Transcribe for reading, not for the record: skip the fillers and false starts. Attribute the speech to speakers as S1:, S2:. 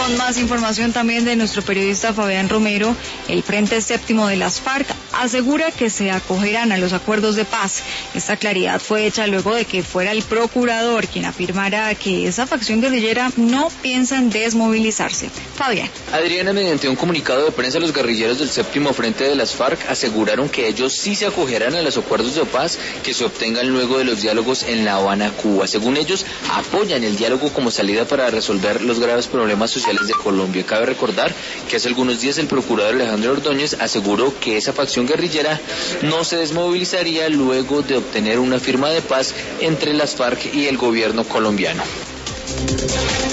S1: Con más información también de nuestro periodista Fabián Romero, el Frente Séptimo de las FARC asegura que se acogerán a los acuerdos de paz. Esta claridad fue hecha luego de que fuera el procurador quien afirmara que esa facción guerrillera no piensa en desmovilizarse. Fabián.
S2: Adriana, mediante un comunicado de prensa, los guerrilleros del Séptimo Frente de las FARC aseguraron que ellos sí se acogerán a los acuerdos de paz que se obtengan luego de los diálogos en La Habana, Cuba. Según ellos, apoyan el diálogo como salida para resolver los graves problemas sociales de Colombia. Cabe recordar que hace algunos días el procurador Alejandro Ordóñez aseguró que esa facción guerrillera no se desmovilizaría luego de obtener una firma de paz entre las FARC y el gobierno colombiano.